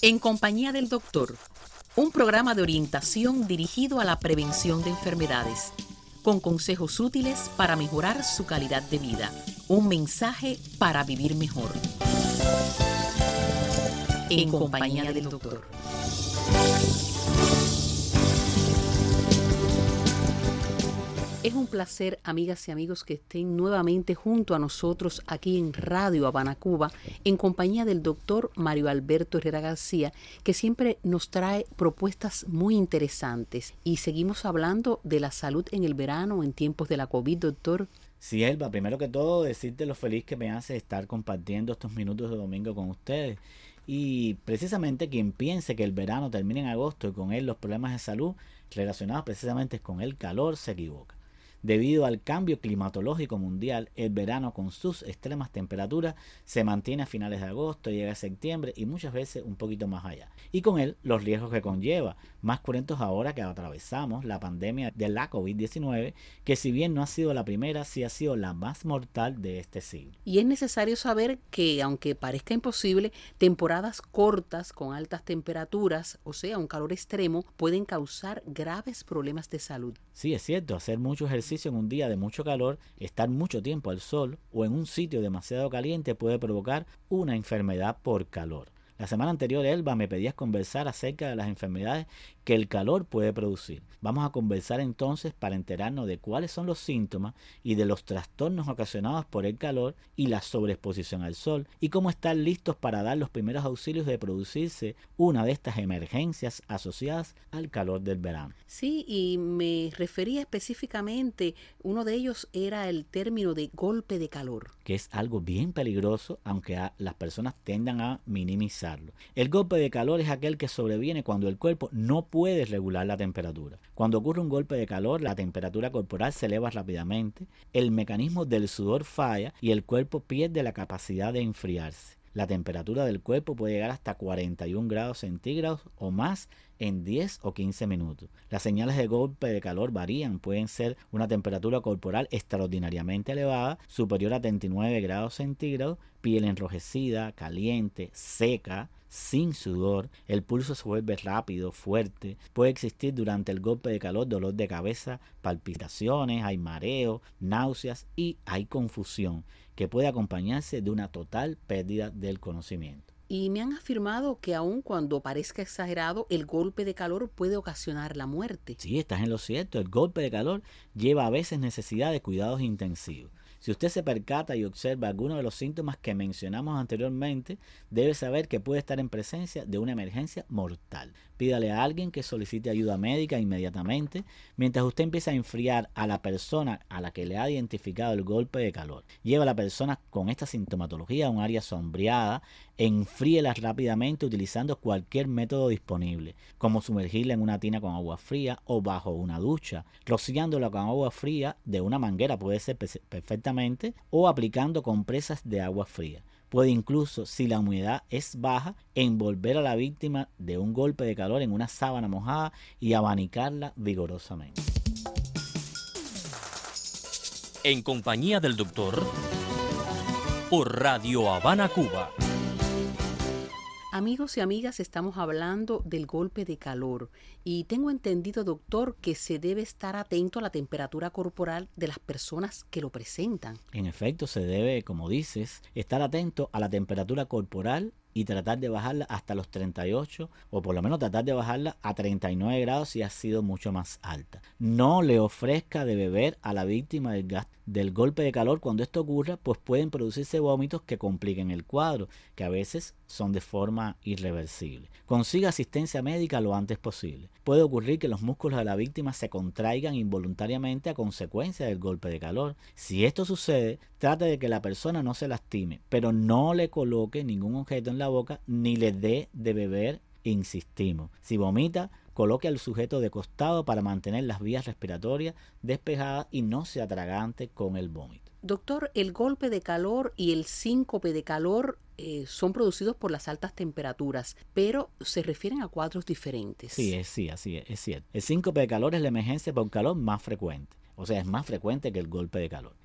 En compañía del doctor, un programa de orientación dirigido a la prevención de enfermedades, con consejos útiles para mejorar su calidad de vida. Un mensaje para vivir mejor. En compañía del doctor. Es un placer, amigas y amigos, que estén nuevamente junto a nosotros aquí en Radio Habana, Cuba, en compañía del doctor Mario Alberto Herrera García, que siempre nos trae propuestas muy interesantes. Y seguimos hablando de la salud en el verano, en tiempos de la COVID, doctor. Sí, Elba, primero que todo, decirte lo feliz que me hace estar compartiendo estos minutos de domingo con ustedes. Y precisamente quien piense que el verano termina en agosto y con él los problemas de salud relacionados precisamente con el calor se equivoca. Debido al cambio climatológico mundial, el verano con sus extremas temperaturas se mantiene a finales de agosto, llega a septiembre y muchas veces un poquito más allá. Y con él los riesgos que conlleva, más cruentos ahora que atravesamos la pandemia de la COVID-19, que si bien no ha sido la primera, sí ha sido la más mortal de este siglo. Y es necesario saber que, aunque parezca imposible, temporadas cortas con altas temperaturas, o sea, un calor extremo, pueden causar graves problemas de salud. Sí, es cierto, hacer mucho ejercicio en un día de mucho calor, estar mucho tiempo al sol o en un sitio demasiado caliente puede provocar una enfermedad por calor. La semana anterior, Elba, me pedías conversar acerca de las enfermedades que el calor puede producir. Vamos a conversar entonces para enterarnos de cuáles son los síntomas y de los trastornos ocasionados por el calor y la sobreexposición al sol y cómo estar listos para dar los primeros auxilios de producirse una de estas emergencias asociadas al calor del verano. Sí, y me refería específicamente, uno de ellos era el término de golpe de calor. Que es algo bien peligroso, aunque las personas tendan a minimizarlo. El golpe de calor es aquel que sobreviene cuando el cuerpo no puede regular la temperatura. Cuando ocurre un golpe de calor, la temperatura corporal se eleva rápidamente, el mecanismo del sudor falla y el cuerpo pierde la capacidad de enfriarse. La temperatura del cuerpo puede llegar hasta 41 grados centígrados o más en 10 o 15 minutos. Las señales de golpe de calor varían, pueden ser una temperatura corporal extraordinariamente elevada, superior a 39 grados centígrados, piel enrojecida, caliente, seca, sin sudor, el pulso se vuelve rápido, fuerte, puede existir durante el golpe de calor dolor de cabeza, palpitaciones, hay mareo, náuseas y hay confusión, que puede acompañarse de una total pérdida del conocimiento. Y me han afirmado que aun cuando parezca exagerado, el golpe de calor puede ocasionar la muerte. Sí, estás en lo cierto, el golpe de calor lleva a veces necesidad de cuidados intensivos. Si usted se percata y observa algunos de los síntomas que mencionamos anteriormente, debe saber que puede estar en presencia de una emergencia mortal. Pídale a alguien que solicite ayuda médica inmediatamente mientras usted empieza a enfriar a la persona a la que le ha identificado el golpe de calor. Lleva a la persona con esta sintomatología a un área sombreada, enfríela rápidamente utilizando cualquier método disponible, como sumergirla en una tina con agua fría o bajo una ducha, rociándola con agua fría de una manguera puede ser perfectamente o aplicando compresas de agua fría. Puede incluso, si la humedad es baja, envolver a la víctima de un golpe de calor en una sábana mojada y abanicarla vigorosamente. En compañía del doctor, por Radio Habana, Cuba. Amigos y amigas, estamos hablando del golpe de calor y tengo entendido, doctor, que se debe estar atento a la temperatura corporal de las personas que lo presentan. En efecto, se debe, como dices, estar atento a la temperatura corporal y tratar de bajarla hasta los 38 o por lo menos tratar de bajarla a 39 grados si ha sido mucho más alta. No le ofrezca de beber a la víctima del golpe de calor. Cuando esto ocurra, pues pueden producirse vómitos que compliquen el cuadro, que a veces son de forma irreversible. Consiga asistencia médica lo antes posible. Puede ocurrir que los músculos de la víctima se contraigan involuntariamente a consecuencia del golpe de calor. Si esto sucede, trate de que la persona no se lastime, pero no le coloque ningún objeto en la boca ni le dé de beber, insistimos. Si vomita, coloque al sujeto de costado para mantener las vías respiratorias despejadas y no se atragante con el vómito. Doctor, el golpe de calor y el síncope de calor son producidos por las altas temperaturas, pero se refieren a cuadros diferentes. Sí, así es cierto. El síncope de calor es la emergencia por calor más frecuente. O sea, es más frecuente que el golpe de calor.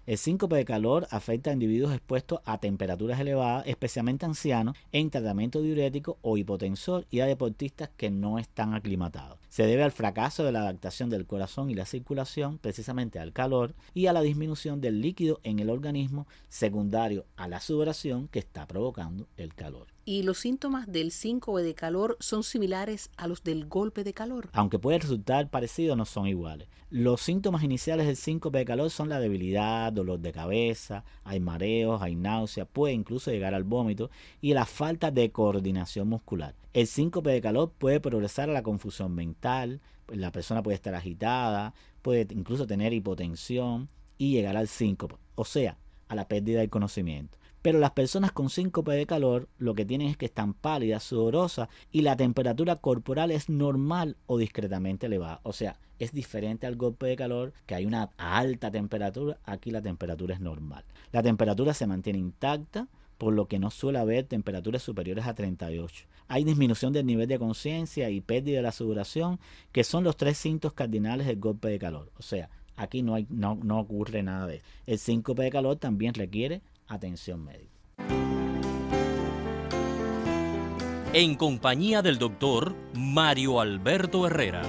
El síncope de calor afecta a individuos expuestos a temperaturas elevadas, especialmente ancianos, en tratamiento diurético o hipotensor y a deportistas que no están aclimatados. Se debe al fracaso de la adaptación del corazón y la circulación, precisamente al calor, y a la disminución del líquido en el organismo, secundario a la sudoración que está provocando el calor. ¿Y los síntomas del síncope de calor son similares a los del golpe de calor? Aunque puede resultar parecido, no son iguales. Los síntomas iniciales del síncope de calor son la debilidad, dolor de cabeza, hay mareos, hay náusea, puede incluso llegar al vómito y la falta de coordinación muscular. El síncope de calor puede progresar a la confusión mental, la persona puede estar agitada, puede incluso tener hipotensión y llegar al síncope, o sea, a la pérdida del conocimiento. Pero las personas con síncope de calor lo que tienen es que están pálidas, sudorosas y la temperatura corporal es normal o discretamente elevada. O sea, es diferente al golpe de calor, que hay una alta temperatura, aquí la temperatura es normal. La temperatura se mantiene intacta, por lo que no suele haber temperaturas superiores a 38. Hay disminución del nivel de conciencia y pérdida de la sudoración, que son los 3 síntomas cardinales del golpe de calor. O sea, aquí no ocurre nada de eso. El síncope de calor también requiere atención médica. En compañía del doctor Mario Alberto Herrera.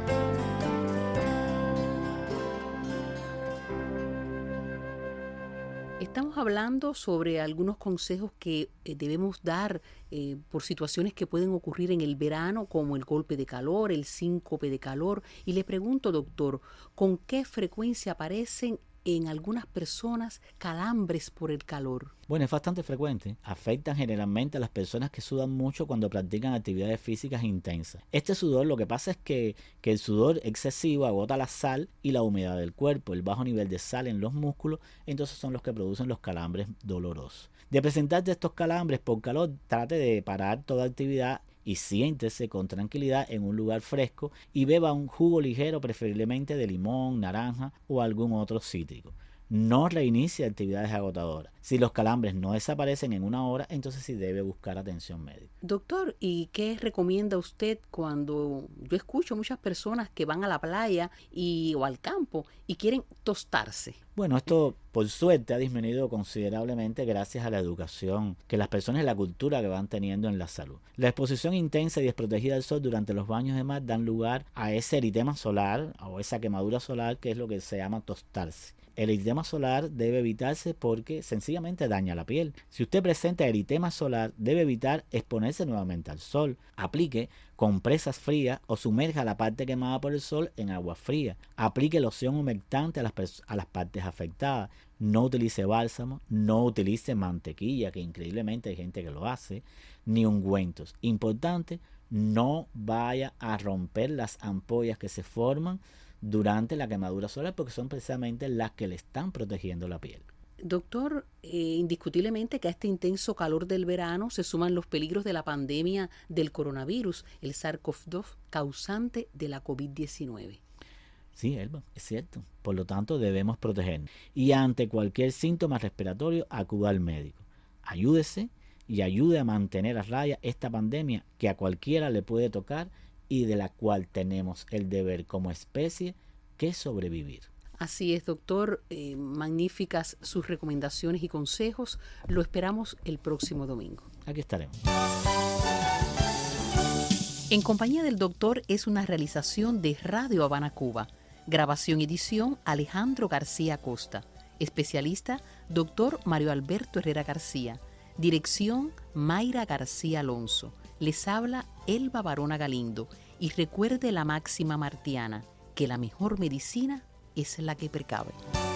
Estamos hablando sobre algunos consejos que debemos dar por situaciones que pueden ocurrir en el verano, como el golpe de calor, el síncope de calor. Y le pregunto, doctor, ¿con qué frecuencia aparecen en algunas personas calambres por el calor? Bueno, es bastante frecuente. Afectan generalmente a las personas que sudan mucho cuando practican actividades físicas intensas. Este sudor, lo que pasa es que el sudor excesivo agota la sal y la humedad del cuerpo. El bajo nivel de sal en los músculos, entonces son los que producen los calambres dolorosos. De presentarte estos calambres por calor, trate de parar toda actividad y siéntese con tranquilidad en un lugar fresco y beba un jugo ligero, preferiblemente de limón, naranja o algún otro cítrico. No reinicie actividades agotadoras. Si los calambres no desaparecen en una hora, entonces sí debe buscar atención médica. Doctor, ¿y qué recomienda usted cuando yo escucho muchas personas que van a la playa o al campo y quieren tostarse? Bueno, esto por suerte ha disminuido considerablemente gracias a la educación que las personas y la cultura que van teniendo en la salud. La exposición intensa y desprotegida del sol durante los baños de mar dan lugar a ese eritema solar o esa quemadura solar, que es lo que se llama tostarse. El eritema solar debe evitarse porque sencillamente daña la piel. Si usted presenta eritema solar, debe evitar exponerse nuevamente al sol. Aplique compresas frías o sumerja la parte quemada por el sol en agua fría. Aplique loción humectante a las partes afectadas. No utilice bálsamo, no utilice mantequilla, que increíblemente hay gente que lo hace, ni ungüentos. Importante, no vaya a romper las ampollas que se forman durante la quemadura solar, porque son precisamente las que le están protegiendo la piel. Doctor, indiscutiblemente que a este intenso calor del verano se suman los peligros de la pandemia del coronavirus, el SARS-CoV-2, causante de la COVID-19. Sí, Elba, es cierto. Por lo tanto, debemos protegernos. Y ante cualquier síntoma respiratorio, acuda al médico. Ayúdese y ayude a mantener a raya esta pandemia que a cualquiera le puede tocar y de la cual tenemos el deber como especie que sobrevivir. Así es, doctor. Magníficas sus recomendaciones y consejos. Lo esperamos el próximo domingo. Aquí estaremos. En compañía del doctor es una realización de Radio Habana Cuba. Grabación y edición Alejandro García Costa. Especialista doctor Mario Alberto Herrera García. Dirección Mayra García Alonso. Les habla Elba Barona Galindo. Y recuerde la máxima martiana, que la mejor medicina es la que precave.